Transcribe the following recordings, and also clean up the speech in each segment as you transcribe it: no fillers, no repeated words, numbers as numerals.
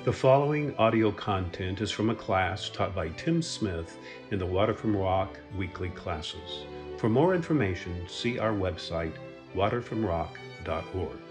The following audio content is from a class taught by Tim Smith in the Water from Rock weekly classes. For more information, see our website, waterfromrock.org.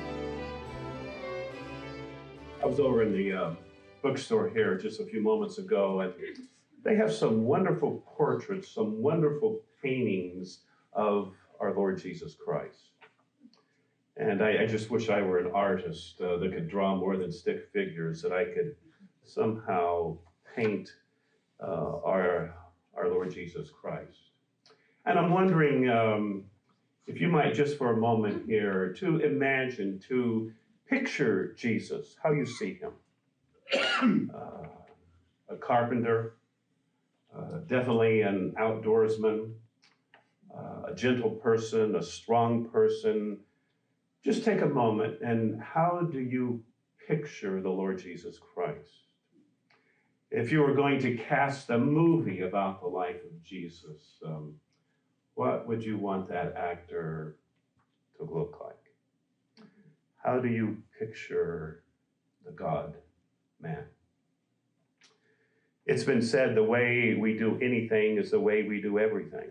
I was over in the bookstore here just a few moments ago, and they have some wonderful portraits, some wonderful paintings of our Lord Jesus Christ. And I just wish I were an artist that could draw more than stick figures, that I could somehow paint our Lord Jesus Christ. And I'm wondering if you might just for a moment here to imagine, to picture Jesus, how you see him. A carpenter, definitely an outdoorsman, a gentle person, a strong person. Just take a moment, and how do you picture the Lord Jesus Christ? If you were going to cast a movie about the life of Jesus, what would you want that actor to look like? How do you picture the God-man? It's been said the way we do anything is the way we do everything.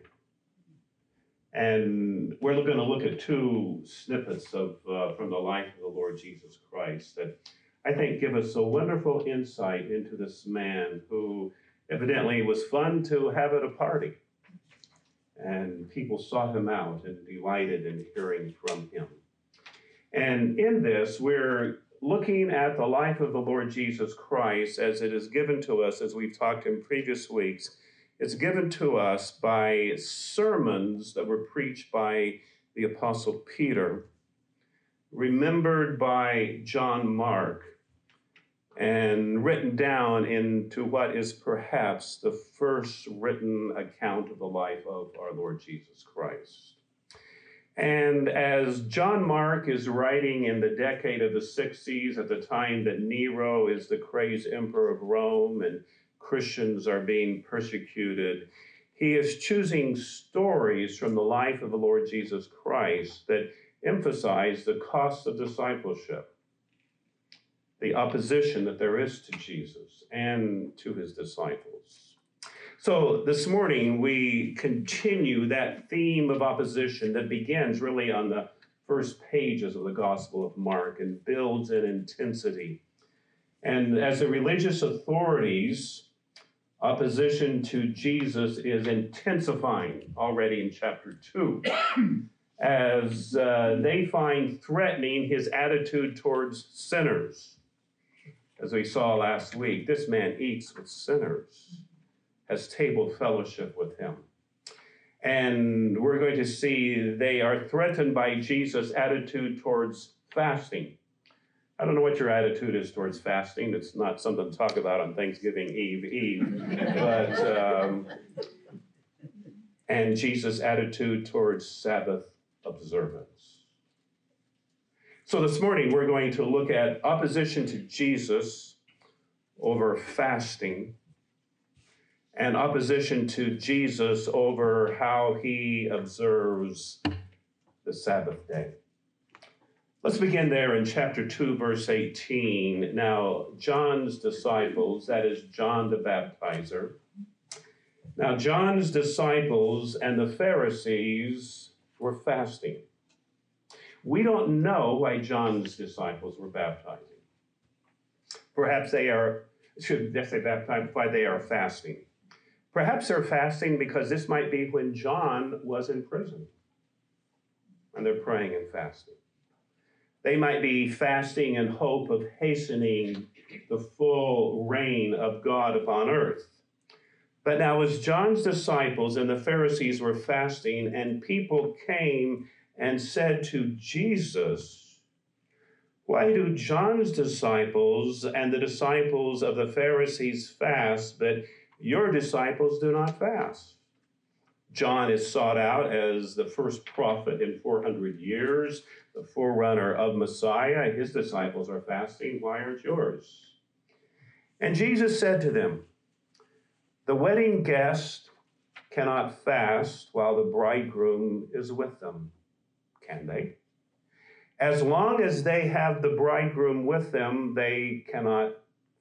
And we're going to look at two snippets from the life of the Lord Jesus Christ that I think give us a wonderful insight into this man who evidently was fun to have at a party. And people sought him out and delighted in hearing from him. And in this, we're looking at the life of the Lord Jesus Christ as it is given to us, as we've talked in previous weeks. It's given to us by sermons that were preached by the Apostle Peter, remembered by John Mark, and written down into what is perhaps the first written account of the life of our Lord Jesus Christ. And as John Mark is writing in the decade of the 60s, at the time that Nero is the crazed emperor of Rome and Christians are being persecuted, he is choosing stories from the life of the Lord Jesus Christ that emphasize the cost of discipleship, the opposition that there is to Jesus and to his disciples. So this morning, we continue that theme of opposition that begins really on the first pages of the Gospel of Mark and builds in intensity. And as the religious authorities, opposition to Jesus is intensifying already in chapter 2 as they find threatening his attitude towards sinners. As we saw last week, this man eats with sinners, has table fellowship with him. And we're going to see they are threatened by Jesus' attitude towards fasting. I don't know what your attitude is towards fasting. It's not something to talk about on Thanksgiving Eve. But and Jesus' attitude towards Sabbath observance. So this morning, we're going to look at opposition to Jesus over fasting and opposition to Jesus over how he observes the Sabbath day. Let's begin there in chapter 2, verse 18. Now, John's disciples, that is John the Baptizer. Now, John's disciples and the Pharisees were fasting. We don't know why John's disciples were baptizing. Perhaps they are, why they are fasting. Perhaps they're fasting because this might be when John was in prison. And they're praying and fasting. They might be fasting in hope of hastening the full reign of God upon earth. But now as John's disciples and the Pharisees were fasting, and people came and said to Jesus, "Why do John's disciples and the disciples of the Pharisees fast, but your disciples do not fast?" John is sought out as the first prophet in 400 years, the forerunner of Messiah. His disciples are fasting. Why aren't yours? And Jesus said to them, "The wedding guest cannot fast while the bridegroom is with them, can they? As long as they have the bridegroom with them, they cannot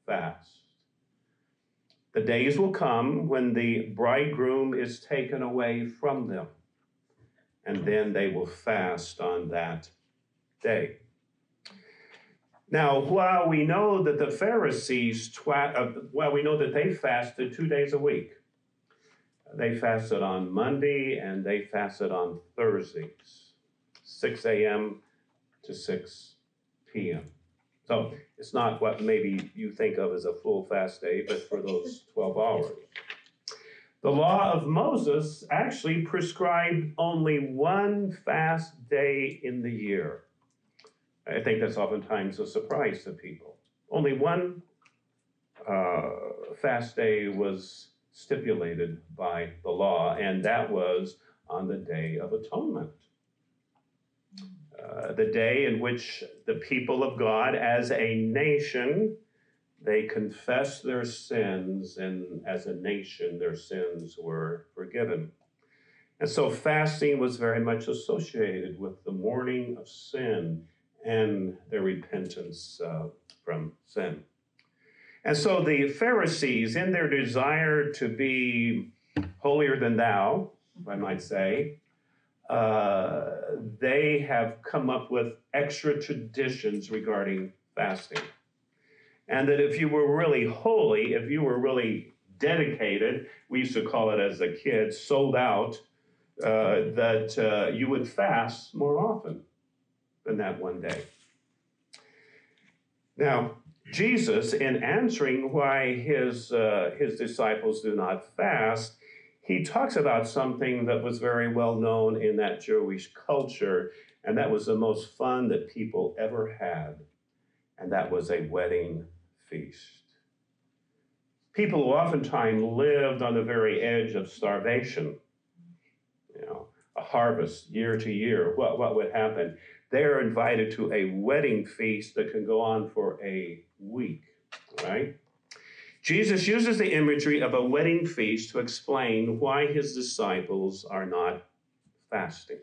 fast. The days will come when the bridegroom is taken away from them, and then they will fast on that day. Now, while we know that the Pharisees, we know that they fasted 2 days a week. They fasted on Monday and they fasted on Thursdays, 6 a.m. to 6 p.m. So it's not what maybe you think of as a full fast day, but for those 12 hours. The law of Moses actually prescribed only one fast day in the year. I think that's oftentimes a surprise to people. Only one fast day was stipulated by the law, and that was on the Day of Atonement. The day in which the people of God as a nation, they confessed their sins, and as a nation, their sins were forgiven. And so fasting was very much associated with the mourning of sin and their repentance from sin. And so the Pharisees, in their desire to be holier than thou, I might say, they have come up with extra traditions regarding fasting. And that if you were really holy, if you were really dedicated, we used to call it as a kid, sold out, that you would fast more often than that one day. Now, Jesus, in answering why his disciples do not fast, he talks about something that was very well known in that Jewish culture, and that was the most fun that people ever had, and that was a wedding feast. People who oftentimes lived on the very edge of starvation, a harvest year to year, what would happen? They're invited to a wedding feast that can go on for a week, right? Jesus uses the imagery of a wedding feast to explain why his disciples are not fasting.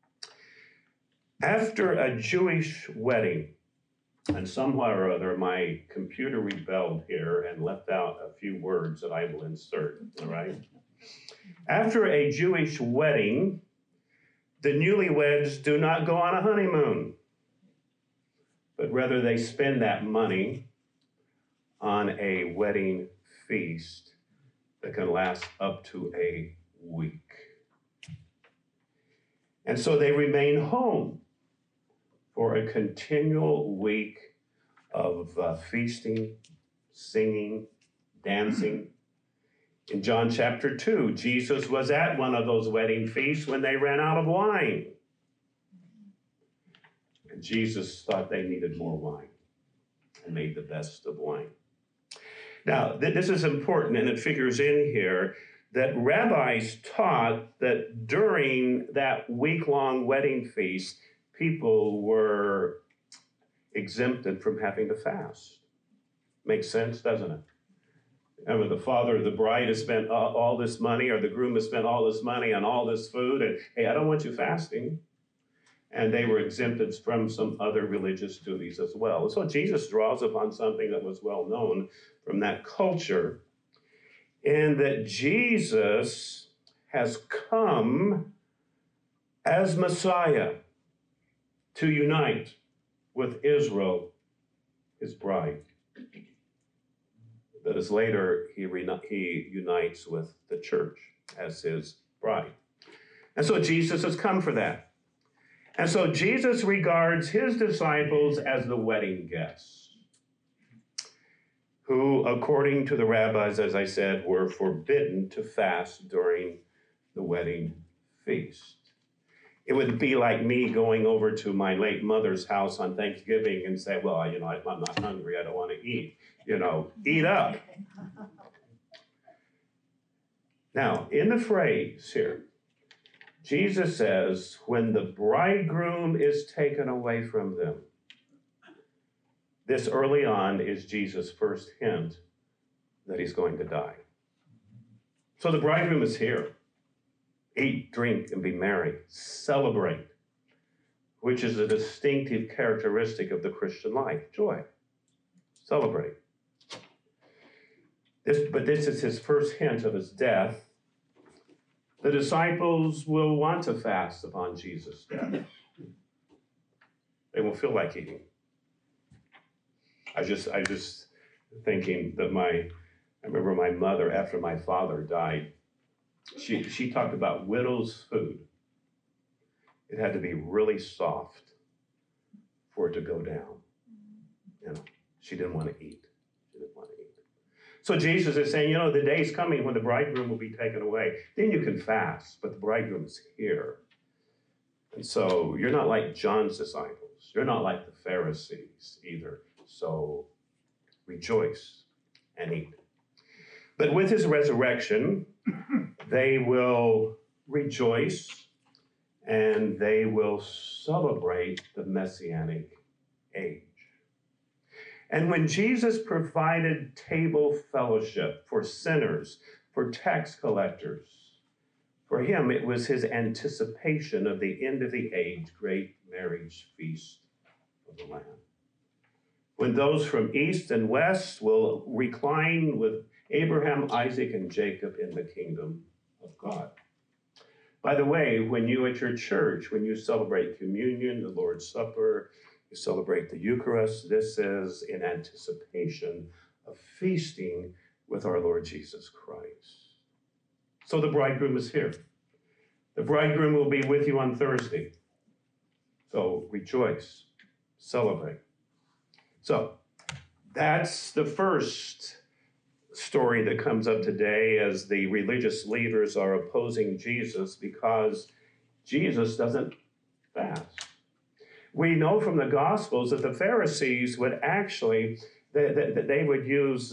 After a Jewish wedding, and somehow or other, my computer rebelled here and left out a few words that I will insert, all right? After a Jewish wedding, the newlyweds do not go on a honeymoon, but rather they spend that money on a wedding feast that can last up to a week. And so they remain home for a continual week of feasting, singing, dancing. In John chapter 2, Jesus was at one of those wedding feasts when they ran out of wine. And Jesus thought they needed more wine and made the best of wine. Now, this is important, and it figures in here that rabbis taught that during that week-long wedding feast, people were exempted from having to fast. Makes sense, doesn't it? And when the father of the bride has spent all this money, or the groom has spent all this money on all this food, and hey, I don't want you fasting. And they were exempted from some other religious duties as well. And so Jesus draws upon something that was well known from that culture, in that Jesus has come as Messiah to unite with Israel, his bride. That is later, he unites with the church as his bride. And so Jesus has come for that. And so Jesus regards his disciples as the wedding guests, who, according to the rabbis, as I said, were forbidden to fast during the wedding feast. It would be like me going over to my late mother's house on Thanksgiving and say, well, I'm not hungry, I don't want to eat. Eat up. Now, in the phrase here, Jesus says, when the bridegroom is taken away from them, this early on is Jesus' first hint that he's going to die. So the bridegroom is here. Eat, drink, and be merry. Celebrate, which is a distinctive characteristic of the Christian life. Joy. Celebrate. But this is his first hint of his death. The disciples will want to fast upon Jesus' death. They won't feel like eating. I just thinking that I remember my mother, after my father died, she talked about widow's food. It had to be really soft for it to go down. You know, she didn't want to eat. She didn't want to eat. So Jesus is saying, the day's coming when the bridegroom will be taken away. Then you can fast, but the bridegroom is here. And so you're not like John's disciples. You're not like the Pharisees either. So rejoice and eat. But with his resurrection, they will rejoice and they will celebrate the Messianic age. And when Jesus provided table fellowship for sinners, for tax collectors, for him it was his anticipation of the end of the age, great marriage feast of the Lamb. When those from east and west will recline with Abraham, Isaac, and Jacob in the kingdom of God. By the way, when you at your church, when you celebrate communion, the Lord's Supper, you celebrate the Eucharist, this is in anticipation of feasting with our Lord Jesus Christ. So the bridegroom is here. The bridegroom will be with you on Thursday. So rejoice, celebrate. So that's the first story that comes up today as the religious leaders are opposing Jesus because Jesus doesn't fast. We know from the Gospels that the Pharisees would actually, they would use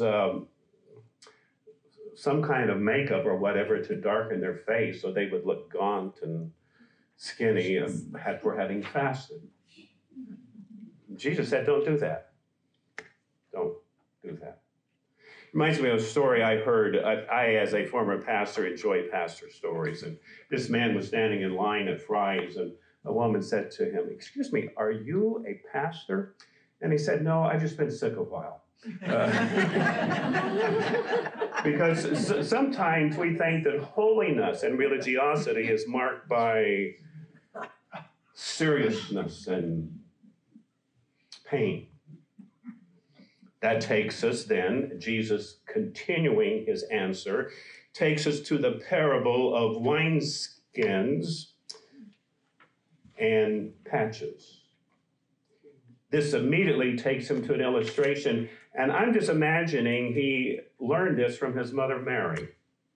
some kind of makeup or whatever to darken their face so they would look gaunt and skinny for having fasted. Jesus said, don't do that. Don't do that. Reminds me of a story I heard. I, as a former pastor, enjoy pastor stories. And this man was standing in line at Fry's, and a woman said to him, "Excuse me, are you a pastor?" And he said, "No, I've just been sick a while." Because sometimes we think that holiness and religiosity is marked by seriousness and pain. That takes us then, Jesus continuing his answer, takes us to the parable of wineskins and patches. This immediately takes him to an illustration, and I'm just imagining he learned this from his mother Mary.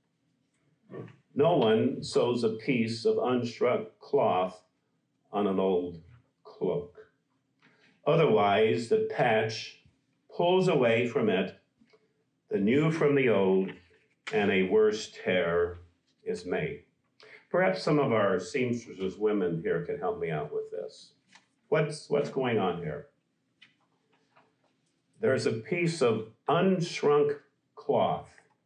No one sews a piece of unstruck cloth on an old cloak. Otherwise, the patch pulls away from it, the new from the old, and a worse tear is made. Perhaps some of our seamstresses women here can help me out with this. What's going on here? There's a piece of unshrunk cloth.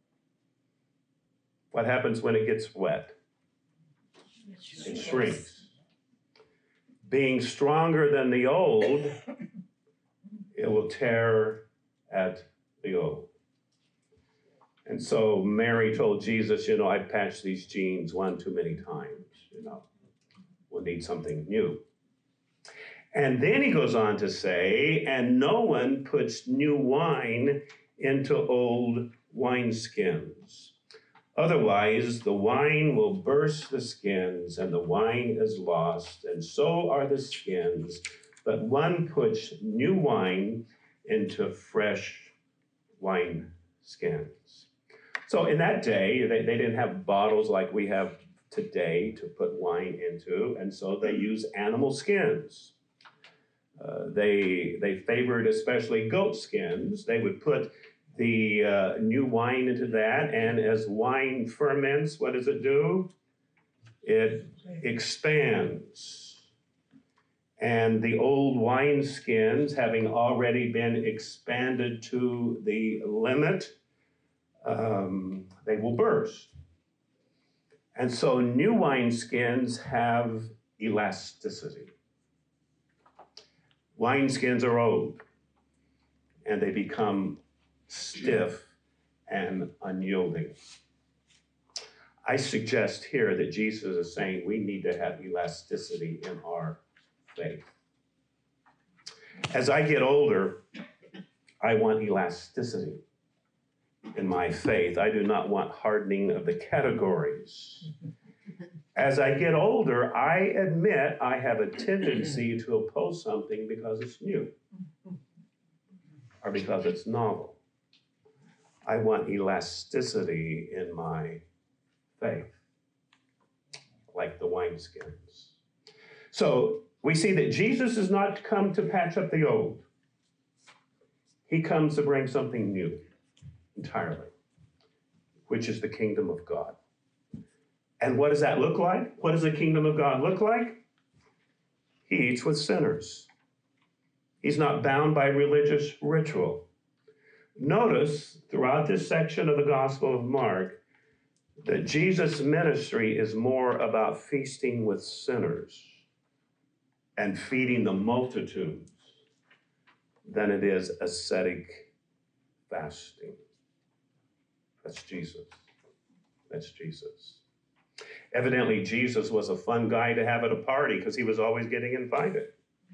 What happens when it gets wet? It shrinks. Being stronger than the old, it will tear at the old. And so Mary told Jesus, I've patched these jeans one too many times, we'll need something new. And then he goes on to say, and no one puts new wine into old wineskins. Otherwise, the wine will burst the skins, and the wine is lost, and so are the skins. But one puts new wine into fresh wine skins. So in that day, they didn't have bottles like we have today to put wine into, and so they use animal skins. They favored especially goat skins. They would put the new wine into that, and as wine ferments, what does it do? It expands. And the old wineskins, having already been expanded to the limit, they will burst. And so new wineskins have elasticity. Wineskins are old, and they become stiff and unyielding. I suggest here that Jesus is saying we need to have elasticity in our faith. As I get older, I want elasticity in my faith. I do not want hardening of the categories. As I get older, I admit I have a tendency to oppose something because it's new or because it's novel. I want elasticity in my faith, like the wineskins. So we see that Jesus has not come to patch up the old. He comes to bring something new entirely, which is the kingdom of God. And what does that look like? What does the kingdom of God look like? He eats with sinners. He's not bound by religious ritual. Notice throughout this section of the Gospel of Mark that Jesus' ministry is more about feasting with sinners and feeding the multitudes than it is ascetic fasting. That's Jesus. That's Jesus. Evidently, Jesus was a fun guy to have at a party because he was always getting invited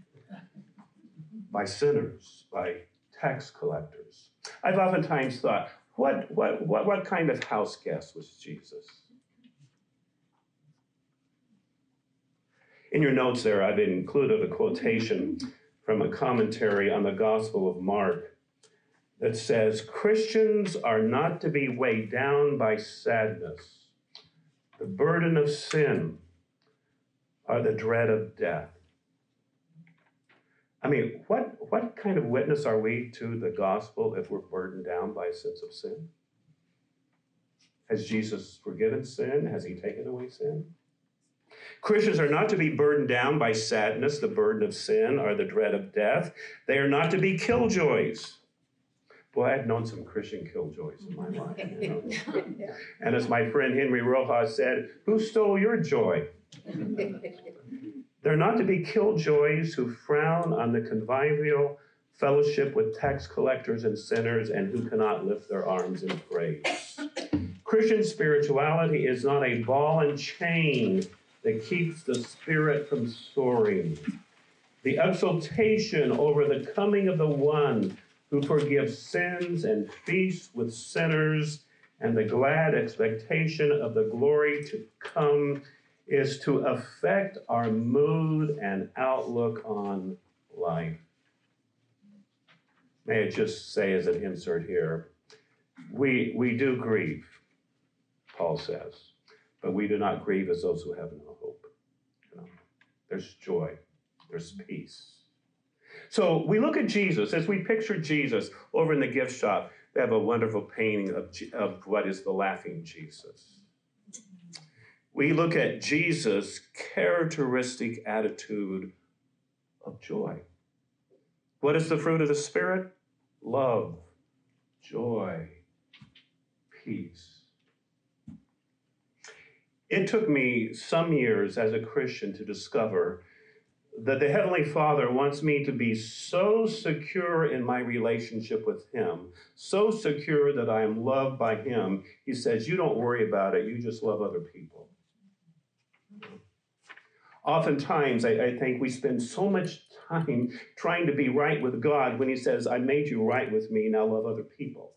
by sinners, by tax collectors. I've oftentimes thought, what kind of house guest was Jesus? In your notes there, I've included a quotation from a commentary on the Gospel of Mark that says, Christians are not to be weighed down by sadness, the burden of sin, or the dread of death. I mean, what kind of witness are we to the gospel if we're burdened down by a sense of sin? Has Jesus forgiven sin? Has he taken away sin? Christians are not to be burdened down by sadness, the burden of sin, or the dread of death. They are not to be killjoys. Boy, I've known some Christian killjoys in my life. You know? And as my friend Henry Rojas said, who stole your joy? They're not to be killjoys who frown on the convivial fellowship with tax collectors and sinners and who cannot lift their arms in praise. Christian spirituality is not a ball and chain that keeps the spirit from soaring. The exultation over the coming of the one who forgives sins and feasts with sinners, and the glad expectation of the glory to come is to affect our mood and outlook on life. May I just say as an insert here, we do grieve, Paul says, but we do not grieve as those who have no hope. You know, there's joy, there's peace. So we look at Jesus, as we picture Jesus over in the gift shop, they have a wonderful painting of what is the laughing Jesus. We look at Jesus' characteristic attitude of joy. What is the fruit of the Spirit? Love, joy, peace. It took me some years as a Christian to discover that the Heavenly Father wants me to be so secure in my relationship with Him, so secure that I am loved by Him. He says, you don't worry about it, you just love other people. Oftentimes, I think we spend so much time trying to be right with God when He says, I made you right with me, now love other people.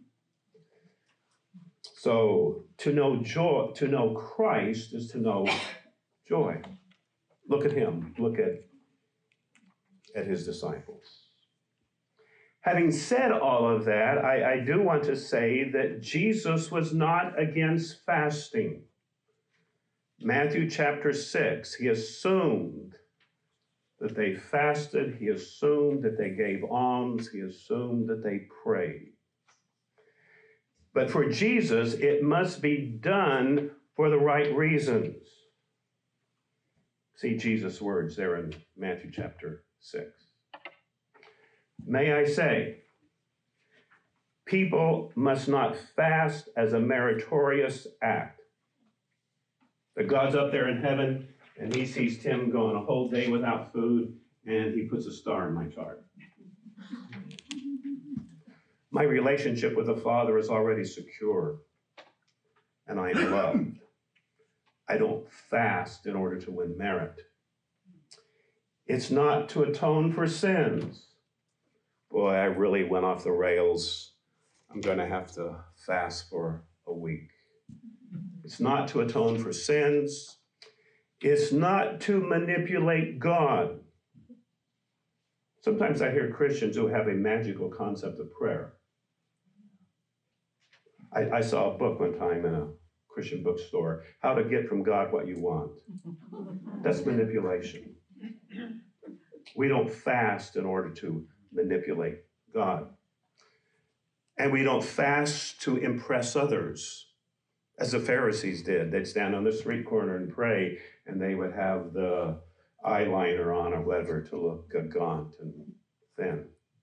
So to know joy, to know Christ is to know joy. Look at Him, look at His disciples. Having said all of that, I do want to say that Jesus was not against fasting. Matthew chapter 6, He assumed that they fasted, He assumed that they gave alms, He assumed that they prayed. But for Jesus, it must be done for the right reasons. See Jesus' words there in Matthew chapter 6. May I say, people must not fast as a meritorious act. That God's up there in heaven, and He sees Tim going a whole day without food, and He puts a star in my chart. My relationship with the Father is already secure, and I am loved. I don't fast in order to win merit. It's not to atone for sins. Boy, I really went off the rails. I'm going to have to fast for a week. It's not to atone for sins. It's not to manipulate God. Sometimes I hear Christians who have a magical concept of prayer. I saw a book one time in a Christian bookstore, How to Get from God What You Want. That's manipulation. We don't fast in order to manipulate God. And we don't fast to impress others, as the Pharisees did. They'd stand on the street corner and pray, and they would have the eyeliner on or whatever to look gaunt and thin.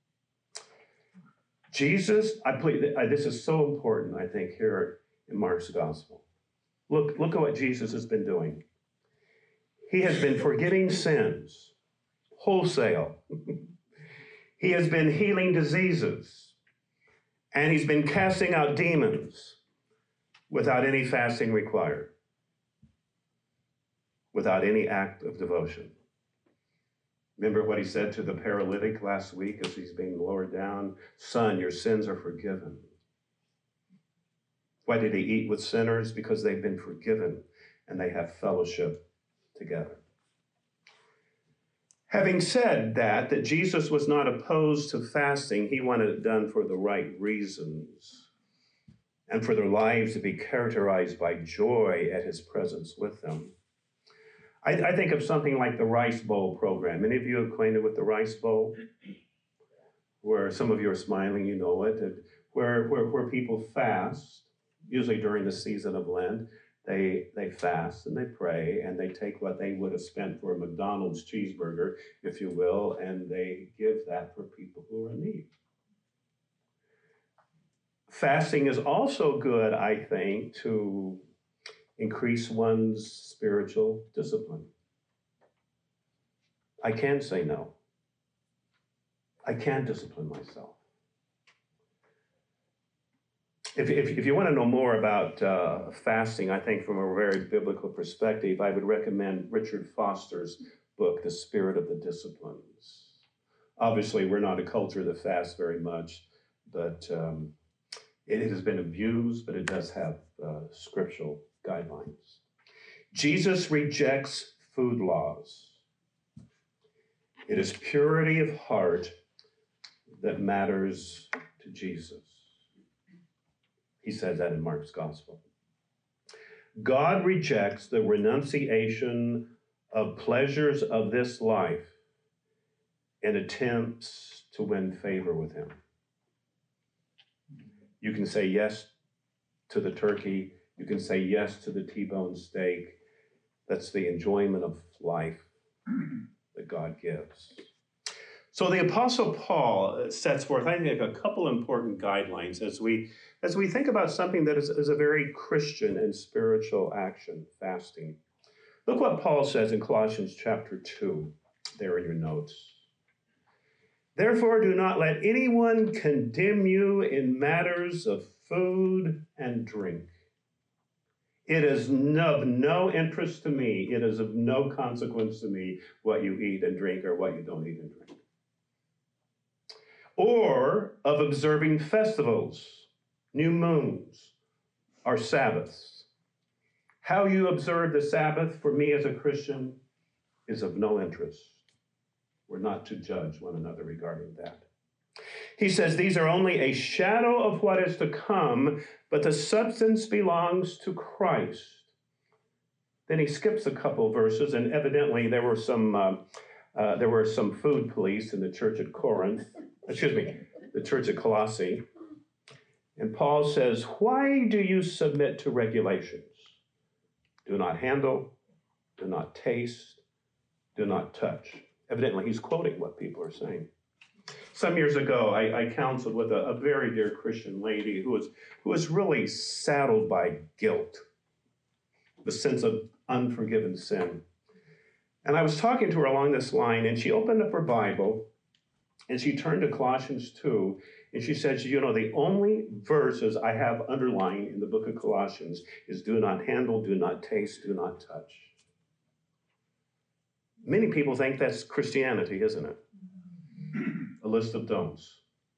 Jesus, this is so important, I think, here in Mark's gospel. Look at what Jesus has been doing. He has been forgiving sins wholesale. He has been healing diseases, and he's been casting out demons without any fasting required, without any act of devotion. Remember what he said to the paralytic last week as he's being lowered down? Son, your sins are forgiven. Why did he eat with sinners? Because they've been forgiven and they have fellowship together. Having said that Jesus was not opposed to fasting, he wanted it done for the right reasons and for their lives to be characterized by joy at his presence with them. I think of something like the Rice Bowl program. Any of you acquainted with the Rice Bowl? Where some of you are smiling, you know it, where people fast, usually during the season of Lent. They fast and they pray and they take what they would have spent for a McDonald's cheeseburger, if you will, and they give that for people who are in need. Fasting is also good, I think, to increase one's spiritual discipline. I can say no. I can discipline myself. If you want to know more about fasting, I think from a very biblical perspective, I would recommend Richard Foster's book, The Spirit of the Disciplines. Obviously, we're not a culture that fasts very much, but it has been abused, but it does have scriptural guidelines. Jesus rejects food laws. It is purity of heart that matters to Jesus. He says that in Mark's gospel. God rejects the renunciation of pleasures of this life and attempts to win favor with him. You can say yes to the turkey. You can say yes to the T-bone steak. That's the enjoyment of life that God gives. So the Apostle Paul sets forth, I think, a couple important guidelines as we think about something that is a very Christian and spiritual action, fasting. Look what Paul says in Colossians chapter 2, there in your notes. Therefore, do not let anyone condemn you in matters of food and drink. It is of no interest to me. It is of no consequence to me what you eat and drink or what you don't eat and drink. Or of observing festivals, new moons, or Sabbaths. How you observe the Sabbath, for me as a Christian, is of no interest. We're not to judge one another regarding that. He says these are only a shadow of what is to come, but the substance belongs to Christ. Then he skips a couple verses, and evidently there were some food police in the church at the church at Colossae. And Paul says, why do you submit to regulations? Do not handle, do not taste, do not touch. Evidently, he's quoting what people are saying. Some years ago, I counseled with a very dear Christian lady who was really saddled by guilt, the sense of unforgiven sin. And I was talking to her along this line, and she opened up her Bible, And she turned to Colossians 2, and she said, you know, the only verses I have underlined in the book of Colossians is do not handle, do not taste, do not touch. Many people think that's Christianity, isn't it? A list of don'ts.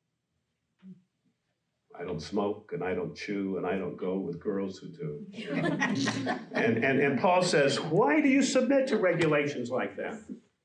I don't smoke, and I don't chew, and I don't go with girls who do. And Paul says, why do you submit to regulations like that?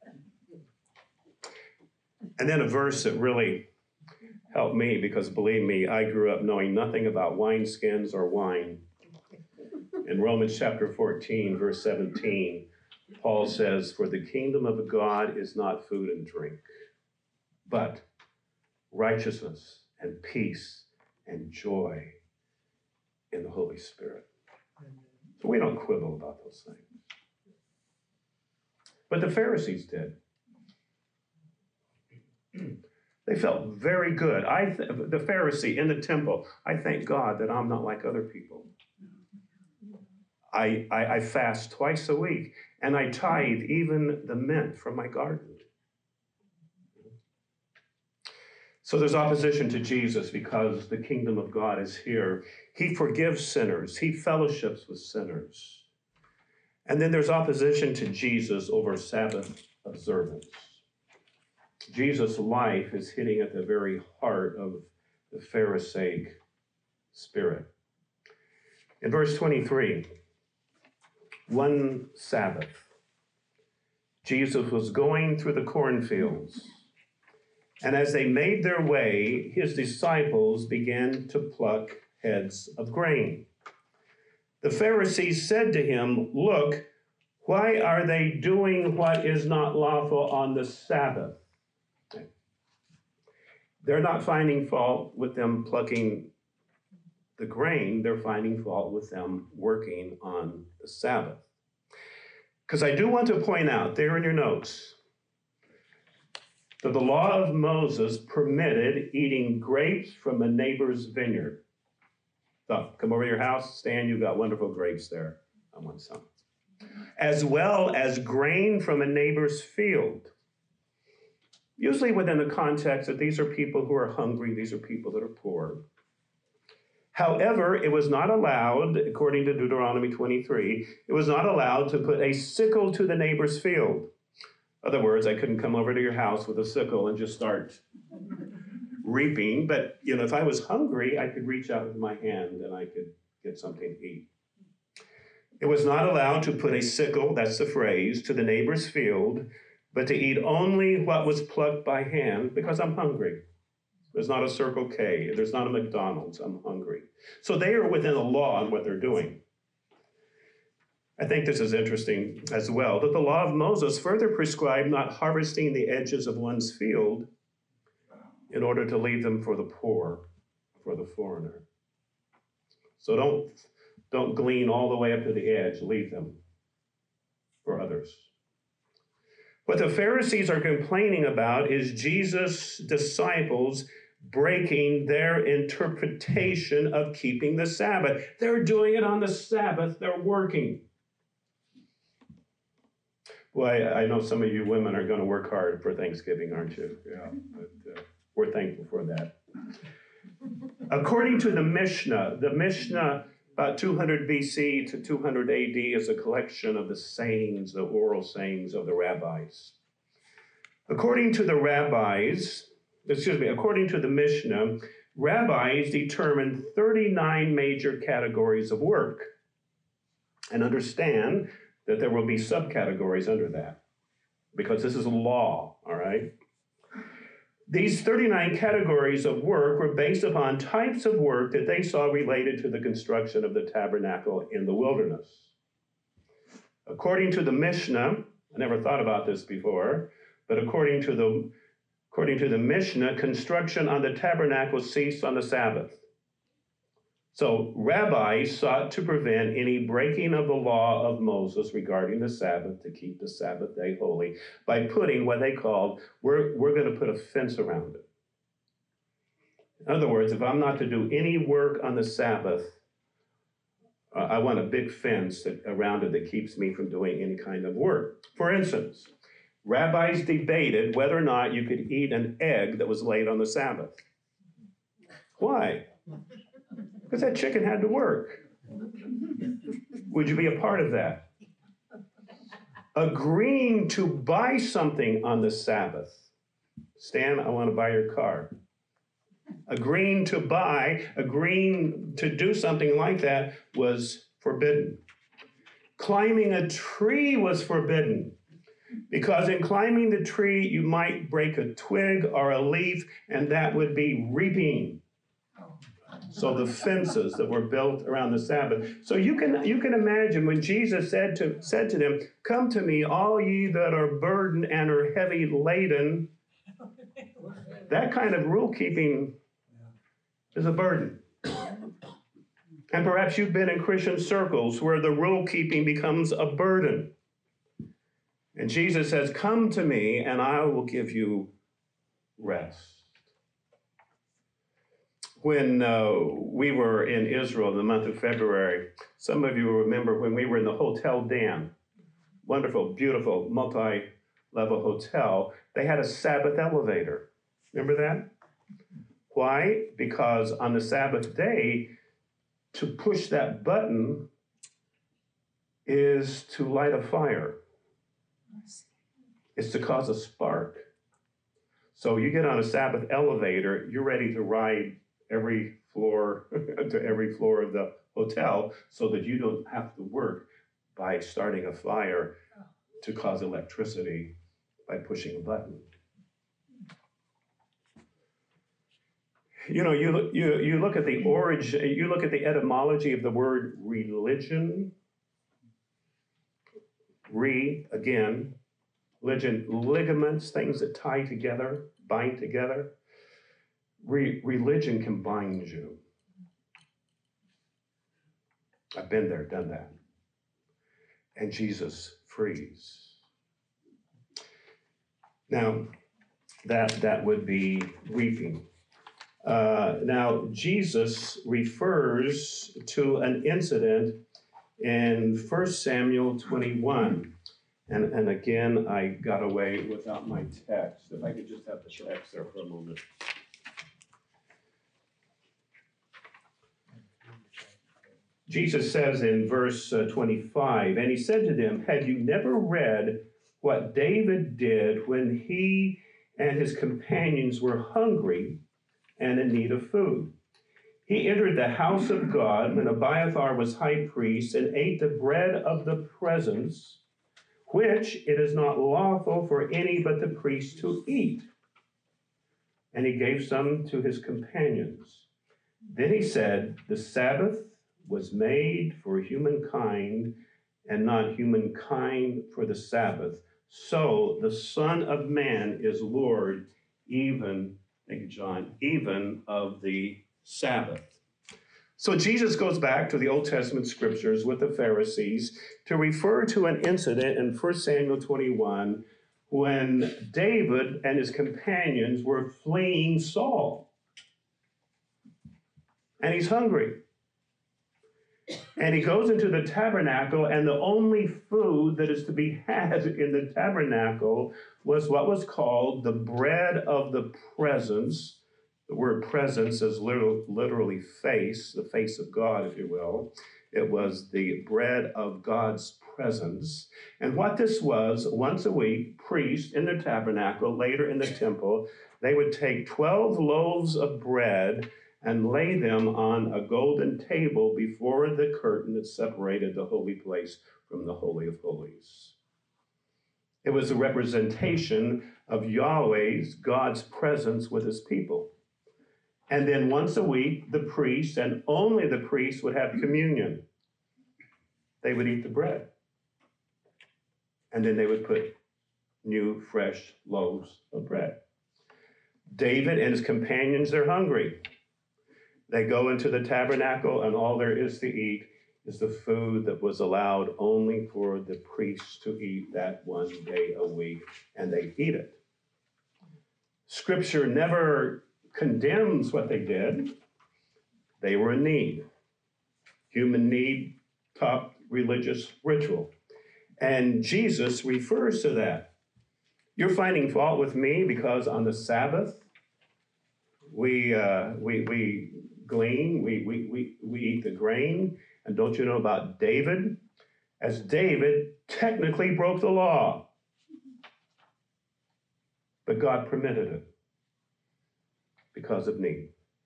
And then a verse that really helped me, because believe me, I grew up knowing nothing about wineskins or wine. In Romans chapter 14, verse 17, Paul says, for the kingdom of God is not food and drink, but righteousness and peace and joy in the Holy Spirit. So we don't quibble about those things. But the Pharisees did. They felt very good. The Pharisee in the temple, I thank God that I'm not like other people. I fast twice a week, and I tithe even the mint from my garden. So there's opposition to Jesus because the kingdom of God is here. He forgives sinners. He fellowships with sinners. And then there's opposition to Jesus over Sabbath observance. Jesus' life is hitting at the very heart of the Pharisaic spirit. In verse 23, one Sabbath, Jesus was going through the cornfields, and as they made their way, his disciples began to pluck heads of grain. The Pharisees said to him, look, why are they doing what is not lawful on the Sabbath? They're not finding fault with them plucking the grain. They're finding fault with them working on the Sabbath. Because I do want to point out there in your notes that the law of Moses permitted eating grapes from a neighbor's vineyard. So come over to your house, Stan, you've got wonderful grapes there. I want some. As well as grain from a neighbor's field. Usually within the context that these are people who are hungry, these are people that are poor. However, it was not allowed, according to Deuteronomy 23, it was not allowed to put a sickle to the neighbor's field. In other words, I couldn't come over to your house with a sickle and just start reaping. But, you know, if I was hungry, I could reach out with my hand and I could get something to eat. It was not allowed to put a sickle, that's the phrase, to the neighbor's field, but to eat only what was plucked by hand because I'm hungry. There's not a Circle K. There's not a McDonald's. I'm hungry. So they are within the law on what they're doing. I think this is interesting as well, that the law of Moses further prescribed not harvesting the edges of one's field in order to leave them for the poor, for the foreigner. So don't glean all the way up to the edge. Leave them for others. What the Pharisees are complaining about is Jesus' disciples breaking their interpretation of keeping the Sabbath. They're doing it on the Sabbath. They're working. Boy, I know some of you women are going to work hard for Thanksgiving, aren't you? Yeah, but we're thankful for that. According to the Mishnah, about 200 BC to 200 AD is a collection of the sayings, the oral sayings of the rabbis. According to the Mishnah, rabbis determined 39 major categories of work. And understand that there will be subcategories under that, because this is a law, all right? These 39 categories of work were based upon types of work that they saw related to the construction of the tabernacle in the wilderness. According to the Mishnah, I never thought about this before, but according to the Mishnah, construction on the tabernacle ceased on the Sabbath. So rabbis sought to prevent any breaking of the law of Moses regarding the Sabbath, to keep the Sabbath day holy, by putting what they called, we're going to put a fence around it. In other words, if I'm not to do any work on the Sabbath, I want a big fence around it that keeps me from doing any kind of work. For instance, Rabbis debated whether or not you could eat an egg that was laid on the Sabbath. Why? Because that chicken had to work. Would you be a part of that? Agreeing to buy something on the Sabbath. Stan, I want to buy your car. Agreeing to do something like that was forbidden. Climbing a tree was forbidden, because in climbing the tree, you might break a twig or a leaf, and that would be reaping. So the fences that were built around the Sabbath. So you can imagine when Jesus said to them, "Come to me, all ye that are burdened and are heavy laden." That kind of rule keeping is a burden. And perhaps you've been in Christian circles where the rule keeping becomes a burden. And Jesus says, "Come to me and I will give you rest." When we were in Israel in the month of February, some of you will remember when we were in the Hotel Dan, wonderful, beautiful, multi-level hotel, they had a Sabbath elevator. Remember that? Why? Because on the Sabbath day, to push that button is to light a fire. It's to cause a spark. So you get on a Sabbath elevator, you're ready to ride every floor to every floor of the hotel so that you don't have to work by starting a fire to cause electricity by pushing a button. You know, you look at the origin, you look at the etymology of the word religion. Religion, ligaments, things that tie together, bind together. Religion can bind you. I've been there, done that. And Jesus frees. Now, that would be weeping. Now, Jesus refers to an incident in 1 Samuel 21. And again, I got away without my text. If I could just have the text there for a moment. Jesus says in verse 25, "And he said to them, have you never read what David did when he and his companions were hungry and in need of food? He entered the house of God when Abiathar was high priest and ate the bread of the presence, which it is not lawful for any but the priest to eat. And he gave some to his companions. Then he said, the Sabbath was made for humankind and not humankind for the Sabbath. So the Son of Man is Lord, even, thank you, John, even of the Sabbath." So Jesus goes back to the Old Testament scriptures with the Pharisees to refer to an incident in 1 Samuel 21 when David and his companions were fleeing Saul. And he's hungry. And he goes into the tabernacle, and the only food that is to be had in the tabernacle was what was called the bread of the presence. The word presence is literally face, the face of God, if you will. It was the bread of God's presence. And what this was, once a week, priests in the tabernacle, later in the temple, they would take 12 loaves of bread and lay them on a golden table before the curtain that separated the holy place from the Holy of Holies. It was a representation of Yahweh's, God's presence with his people. And then once a week, the priest, and only the priest, would have communion. They would eat the bread. And then they would put new, fresh loaves of bread. David and his companions, they're hungry. They go into the tabernacle, and all there is to eat is the food that was allowed only for the priests to eat that one day a week, and they eat it. Scripture never condemns what they did. They were in need. Human need topped religious ritual. And Jesus refers to that. You're finding fault with me because on the Sabbath we glean, we eat the grain. And don't you know about David? As David technically broke the law, but God permitted it because of need.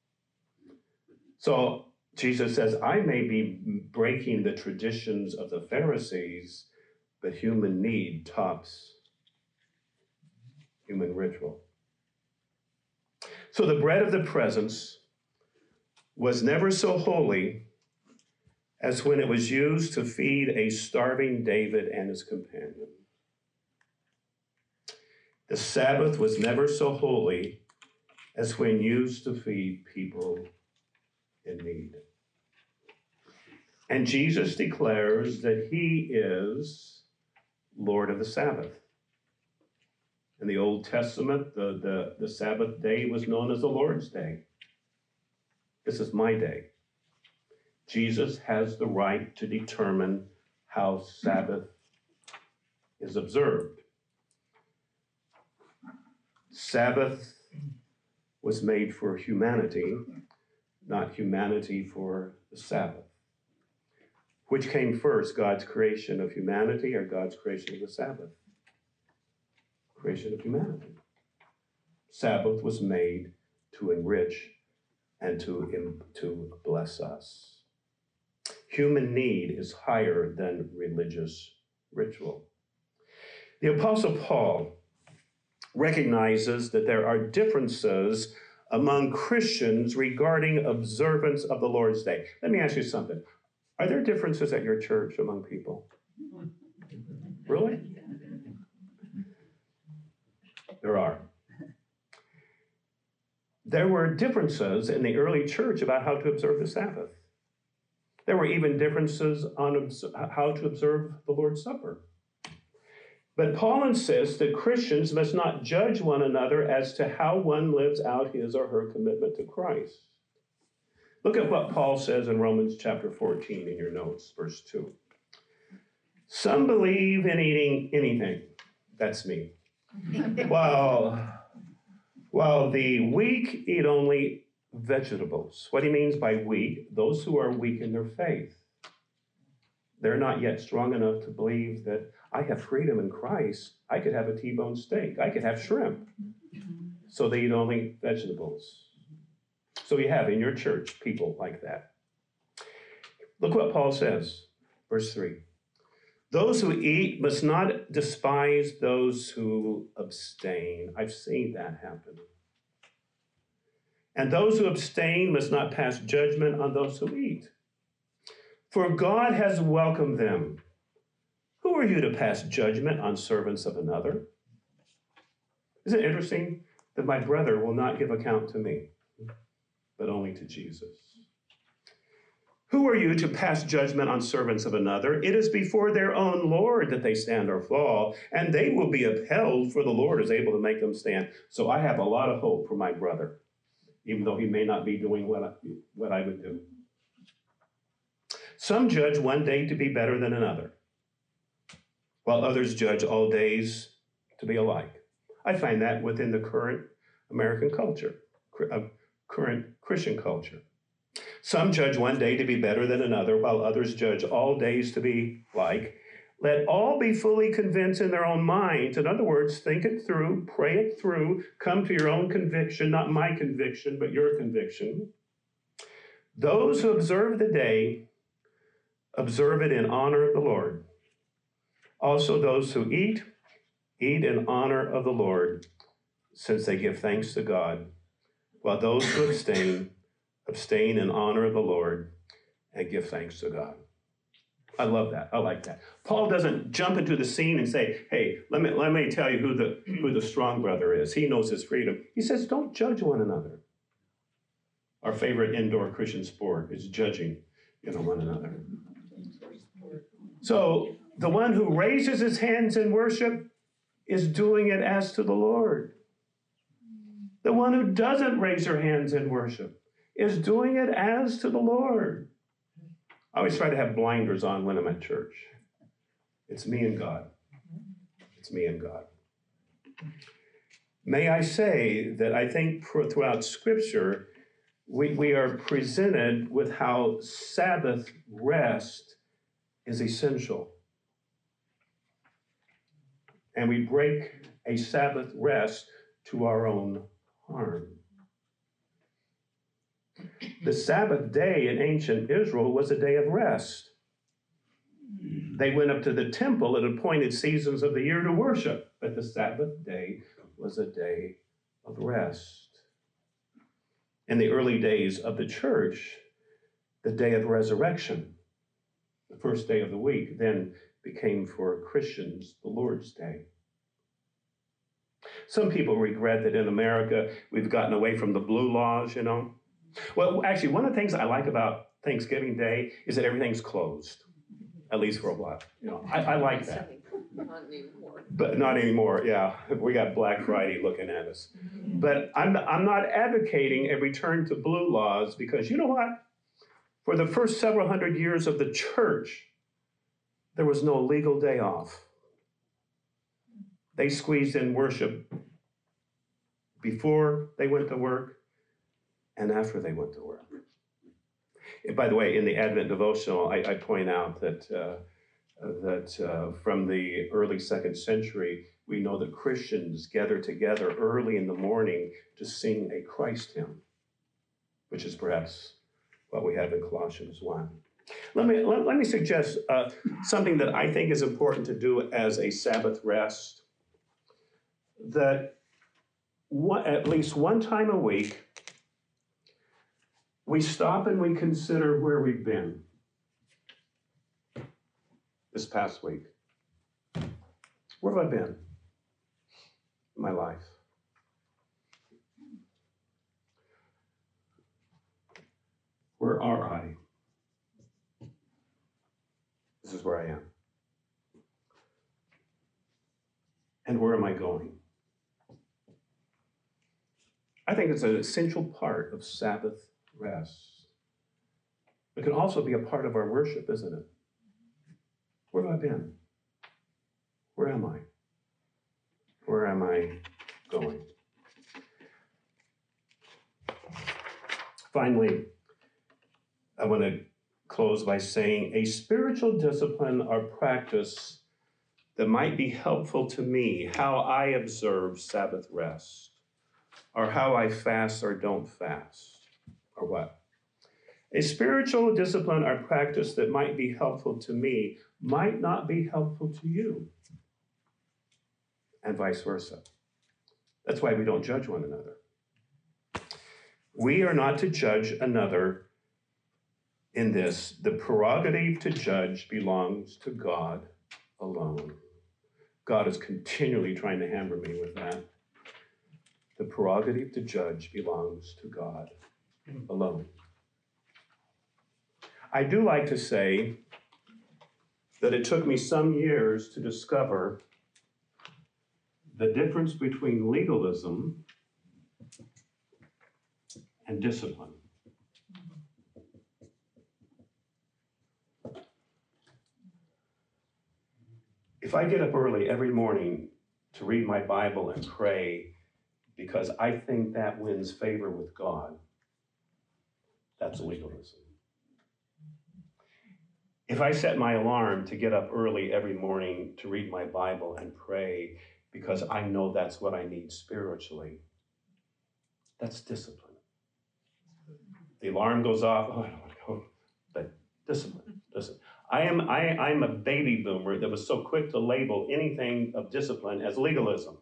So Jesus says, I may be breaking the traditions of the Pharisees, but human need tops human ritual. So the bread of the presence was never so holy as when it was used to feed a starving David and his companion. The Sabbath was never so holy as when used to feed people in need. And Jesus declares that he is Lord of the Sabbath. In the Old Testament, the Sabbath day was known as the Lord's Day. This is my day. Jesus has the right to determine how Sabbath is observed. Sabbath was made for humanity, not humanity for the Sabbath. Which came first, God's creation of humanity or God's creation of the Sabbath? Creation of humanity. Sabbath was made to enrich and to bless us. Human need is higher than religious ritual. The Apostle Paul recognizes that there are differences among Christians regarding observance of the Lord's Day. Let me ask you something. Are there differences at your church among people? Really? There are. There were differences in the early church about how to observe the Sabbath. There were even differences on how to observe the Lord's Supper. But Paul insists that Christians must not judge one another as to how one lives out his or her commitment to Christ. Look at what Paul says in Romans chapter 14 in your notes, verse 2. Some believe in eating anything. That's me. While the weak eat only vegetables. What he means by weak, those who are weak in their faith. They're not yet strong enough to believe that I have freedom in Christ. I could have a T-bone steak. I could have shrimp. So they eat only vegetables. So you have in your church people like that. Look what Paul says, verse 3. Those who eat must not despise those who abstain. I've seen that happen. And those who abstain must not pass judgment on those who eat. For God has welcomed them. Who are you to pass judgment on servants of another? Isn't it interesting that my brother will not give account to me, but only to Jesus? Who are you to pass judgment on servants of another? It is before their own Lord that they stand or fall, and they will be upheld, for the Lord is able to make them stand. So I have a lot of hope for my brother, even though he may not be doing what I would do. Some judge one day to be better than another, while others judge all days to be alike. I find that within the current American culture, current Christian culture. Some judge one day to be better than another, while others judge all days to be like. Let all be fully convinced in their own minds. In other words, think it through, pray it through, come to your own conviction, not my conviction, but your conviction. Those who observe the day, observe it in honor of the Lord. Also those who eat, eat in honor of the Lord, since they give thanks to God, while those who abstain, abstain in honor of the Lord and give thanks to God. I love that. I like that. Paul doesn't jump into the scene and say, hey, let me tell you who the strong brother is. He knows his freedom. He says, don't judge one another. Our favorite indoor Christian sport is judging one another. So the one who raises his hands in worship is doing it as to the Lord. The one who doesn't raise her hands in worship is doing it as to the Lord. I always try to have blinders on when I'm at church. It's me and God. It's me and God. May I say that I think throughout Scripture, we are presented with how Sabbath rest is essential. And we break a Sabbath rest to our own harm. The Sabbath day in ancient Israel was a day of rest. They went up to the temple at appointed seasons of the year to worship, but the Sabbath day was a day of rest. In the early days of the church, the day of resurrection, the first day of the week, then became for Christians the Lord's Day. Some people regret that in America we've gotten away from the blue laws, Well, actually, one of the things I like about Thanksgiving Day is that everything's closed, at least for a while. I like that. Not anymore. But not anymore, yeah. We got Black Friday looking at us. But I'm not advocating a return to blue laws because you know what? For the first several hundred years of the church, there was no legal day off. They squeezed in worship before they went to work and after they went to work. And by the way, in the Advent devotional, I point out that from the early 2nd century, we know that Christians gather together early in the morning to sing a Christ hymn, which is perhaps what we have in Colossians 1. Let me suggest something that I think is important to do as a Sabbath rest, that at least one time a week, we stop and we consider where we've been this past week. Where have I been in my life? Where are I? This is where I am. And where am I going? I think it's an essential part of Sabbath rest. It can also be a part of our worship, isn't it? Where have I been? Where am I? Where am I going? Finally, I want to close by saying a spiritual discipline or practice that might be helpful to me, how I observe Sabbath rest, or how I fast or don't fast, or what? A spiritual discipline or practice that might be helpful to me might not be helpful to you, and vice versa. That's why we don't judge one another. We are not to judge another in this. The prerogative to judge belongs to God alone. God is continually trying to hammer me with that. The prerogative to judge belongs to God alone. I do like to say that it took me some years to discover the difference between legalism and discipline. If I get up early every morning to read my Bible and pray because I think that wins favor with God, that's legalism. If I set my alarm to get up early every morning to read my Bible and pray because I know that's what I need spiritually, that's discipline. The alarm goes off, oh, I don't want to go, but discipline. I'm a baby boomer that was so quick to label anything of discipline as legalism.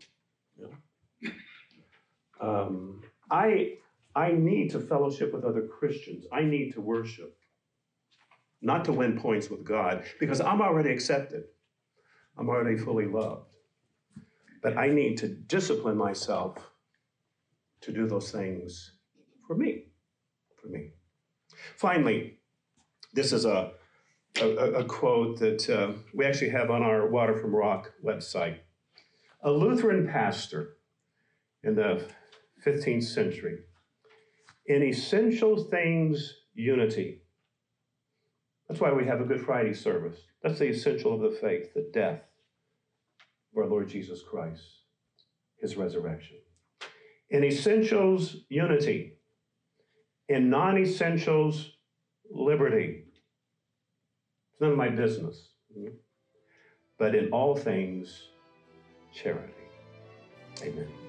I need to fellowship with other Christians. I need to worship, not to win points with God, because I'm already accepted. I'm already fully loved. But I need to discipline myself to do those things for me. Finally, this is a quote that we actually have on our Water from Rock website. A Lutheran pastor in the 15th century, in essential things, unity. That's why we have a Good Friday service. That's the essential of the faith, the death of our Lord Jesus Christ. his resurrection. In essentials, unity. In non-essentials, liberty. It's none of my business. But in all things, charity. Amen.